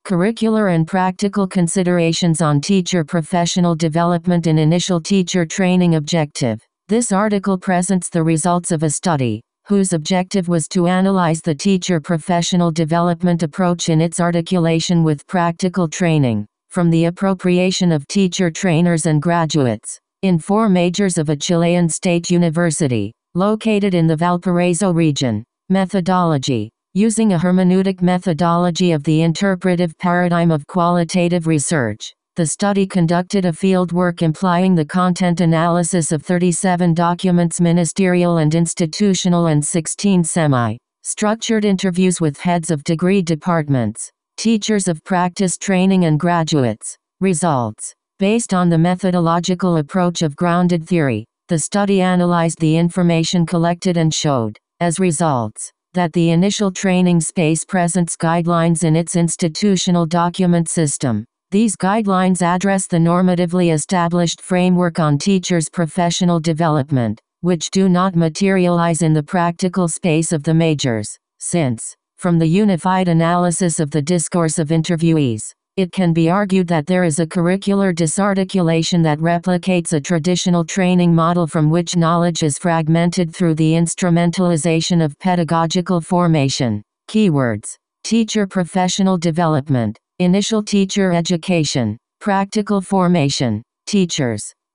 Curricular and practical considerations on teacher professional development and initial teacher training objective. This article presents the results of a study, whose objective was to analyze the teacher professional development approach in its articulation with practical training, from the appropriation of teacher trainers and graduates, in 4 majors of a Chilean state university, located in the Valparaiso region. Methodology. Using a hermeneutic methodology of the interpretive paradigm of qualitative research, the study conducted a fieldwork implying the content analysis of 37 documents, ministerial and institutional, and 16 semi-structured interviews with heads of degree departments, teachers of practice training and graduates. Results. Based on the methodological approach of grounded theory, the study analyzed the information collected and showed, as results, that the initial training space presents guidelines in its institutional document system. These guidelines address the normatively established framework on teachers' professional development, which do not materialize in the practical space of the majors, since, from the unified analysis of the discourse of interviewees, it can be argued that there is a curricular disarticulation that replicates a traditional training model from which knowledge is fragmented through the instrumentalization of pedagogical formation. Keywords: teacher professional development, initial teacher education, practical formation, teachers.